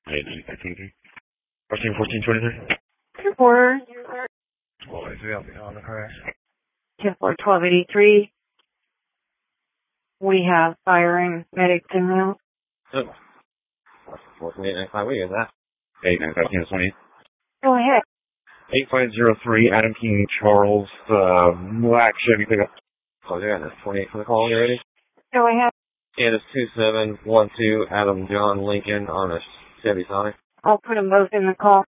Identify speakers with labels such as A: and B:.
A: 89523. 1423.
B: 2-4.
A: 1283, I'll be on the crash.
B: 10-4, 1283. We have firing medics in route.
A: Oh. 895, we got that. 895, Kansas 28.
B: Go ahead.
A: 8503, Adam King Charles, black Chevy pickup. Oh, yeah, that's 28 for the call, you ready?
B: Go ahead.
A: Kansas 2712, Adam John Lincoln on a Chevy Sonic.
B: I'll put them both in the call.